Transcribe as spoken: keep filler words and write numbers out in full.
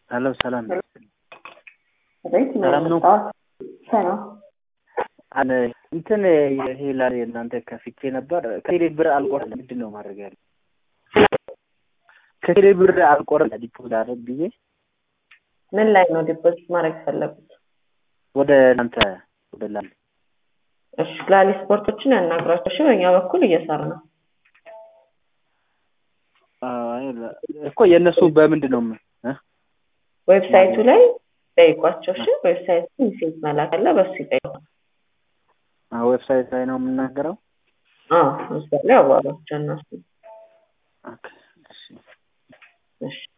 هلا وسلام. سلام نو سلام انا እንትን ይሄ ላይ እናንተ ከፍቼ ነበር ከቴሌ ብር አልቆርጥ ምንድነው ማድረግ ያለው ከቴሌ ብር አልቆርጥ ዲፖዚት አደረግ ብዬ ምን ላይ ነው ዲፖዚት ማድረግ ፈለጉት ወደ እናንተ ወደ ላይ እሺ ላሊ ስፖርቶችን ያናግራችሁ እሺ በእኛ በኩል እየሰራ ነው አይ እኮ የነሱ በምንድነው እ ዌብሳይቱ ላይ ጠይቋቸው እሺ ዌብሳይቱ ሜሴጅ መላክ አለ በሱ ይጠይቁ አ ዌብሳይት ላይ ነው የምናገረው አዎ እሱ ላይ አዋራቸው እነሱ ኦኬ እሺ እሺ